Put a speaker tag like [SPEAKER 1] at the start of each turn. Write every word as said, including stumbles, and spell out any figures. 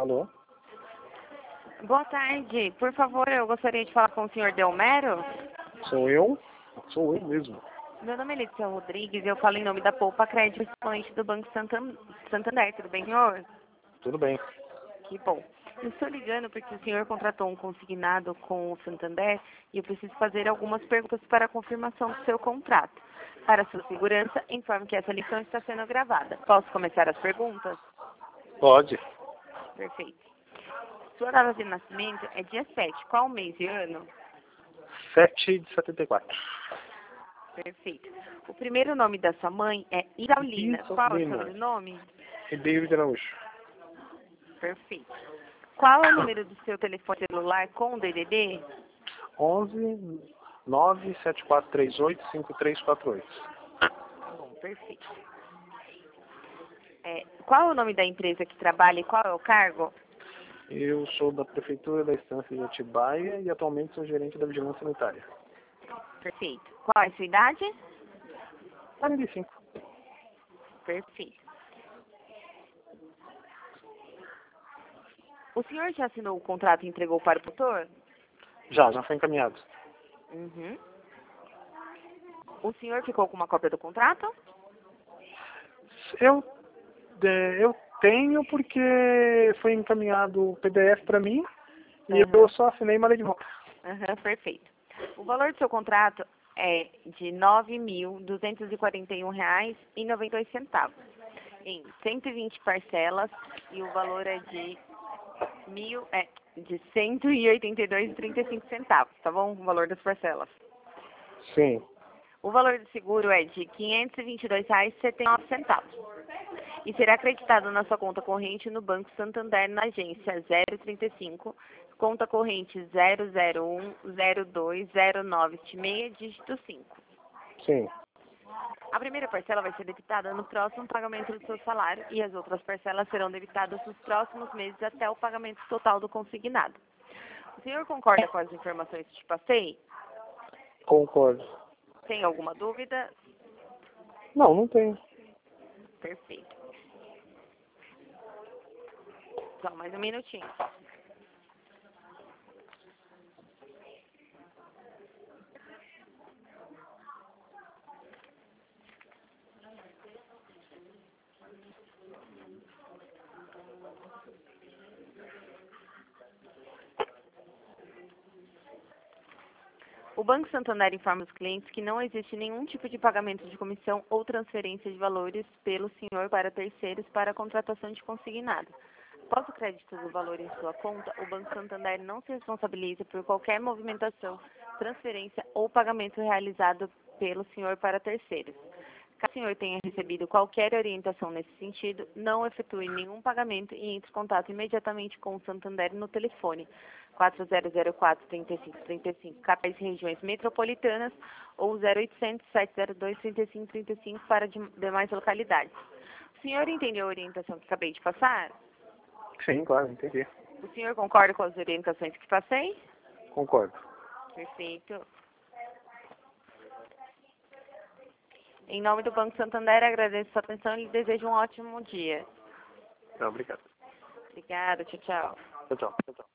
[SPEAKER 1] Alô?
[SPEAKER 2] Boa tarde. Por favor, eu gostaria de falar com o senhor Delmero.
[SPEAKER 1] Sou eu? Sou eu mesmo.
[SPEAKER 2] Meu nome é Letícia Rodrigues e eu falo em nome da Poupa Crédito, expoente do Banco Santam- Santander. Tudo bem, senhor?
[SPEAKER 1] Tudo bem.
[SPEAKER 2] Que bom. Eu estou ligando porque o senhor contratou um consignado com o Santander e eu preciso fazer algumas perguntas para a confirmação do seu contrato. Para sua segurança, informe que essa lição está sendo gravada. Posso começar as perguntas?
[SPEAKER 1] Pode.
[SPEAKER 2] Perfeito. Sua data de nascimento é dia sete. Qual mês e ano?
[SPEAKER 1] sete de setenta e quatro.
[SPEAKER 2] Perfeito. O primeiro nome da sua mãe é Iraulina. Qual é o
[SPEAKER 1] Iraulina.
[SPEAKER 2] sobrenome?
[SPEAKER 1] Ribeiro de Araújo.
[SPEAKER 2] Perfeito. Qual é o número do seu telefone celular com D D D?
[SPEAKER 1] onze nove sete quatro três oito cinco três quatro oito.
[SPEAKER 2] Bom, perfeito. É, qual é o nome da empresa que trabalha e qual é o cargo?
[SPEAKER 1] Eu sou da Prefeitura da Estância de Atibaia e atualmente sou gerente da Vigilância Sanitária.
[SPEAKER 2] Perfeito. Qual é a sua idade?
[SPEAKER 1] quarenta e cinco.
[SPEAKER 2] Perfeito. O senhor já assinou o contrato e entregou para o tutor?
[SPEAKER 1] Já, já foi encaminhado.
[SPEAKER 2] Uhum. O senhor ficou com uma cópia do contrato?
[SPEAKER 1] Eu, é, eu tenho porque foi encaminhado o P D F para mim e
[SPEAKER 2] Uhum.
[SPEAKER 1] eu só assinei e mandei de volta.
[SPEAKER 2] Uhum, perfeito. O valor do seu contrato é de nove mil duzentos e quarenta e um reais e noventa e oito centavos, em cento e vinte parcelas, e o valor é de mil é de cento e oitenta e dois reais e trinta e cinco centavos, tá bom? O valor das parcelas.
[SPEAKER 1] Sim.
[SPEAKER 2] O valor do seguro é de quinhentos e vinte e dois reais e setenta e nove centavos. E será acreditado na sua conta corrente no Banco Santander na agência zero trinta e cinco, conta corrente zero zero um zero dois zero nove seis, dígito cinco.
[SPEAKER 1] Sim.
[SPEAKER 2] A primeira parcela vai ser debitada no próximo pagamento do seu salário e as outras parcelas serão debitadas nos próximos meses até o pagamento total do consignado. O senhor concorda com as informações que te passei?
[SPEAKER 1] Concordo.
[SPEAKER 2] Tem alguma dúvida?
[SPEAKER 1] Não, não tenho.
[SPEAKER 2] Perfeito. Só mais um minutinho. O Banco Santander informa os clientes que não existe nenhum tipo de pagamento de comissão ou transferência de valores pelo senhor para terceiros para a contratação de consignado. Após o crédito do valor em sua conta, o Banco Santander não se responsabiliza por qualquer movimentação, transferência ou pagamento realizado pelo senhor para terceiros. Caso o senhor tenha recebido qualquer orientação nesse sentido, não efetue nenhum pagamento e entre em contato imediatamente com o Santander no telefone quatro zero zero quatro, três cinco três cinco, capitais e regiões metropolitanas, ou zero oitocentos, sete zero dois, três cinco três cinco para de- demais localidades. O senhor entendeu a orientação que acabei de passar?
[SPEAKER 1] Sim, claro, entendi.
[SPEAKER 2] O senhor concorda com as orientações que passei?
[SPEAKER 1] Concordo.
[SPEAKER 2] Perfeito. Em nome do Banco Santander, agradeço a sua atenção e lhe desejo um ótimo dia.
[SPEAKER 1] Não, obrigado.
[SPEAKER 2] Obrigada, tchau, tchau.
[SPEAKER 1] Tchau, tchau. Tchau, tchau.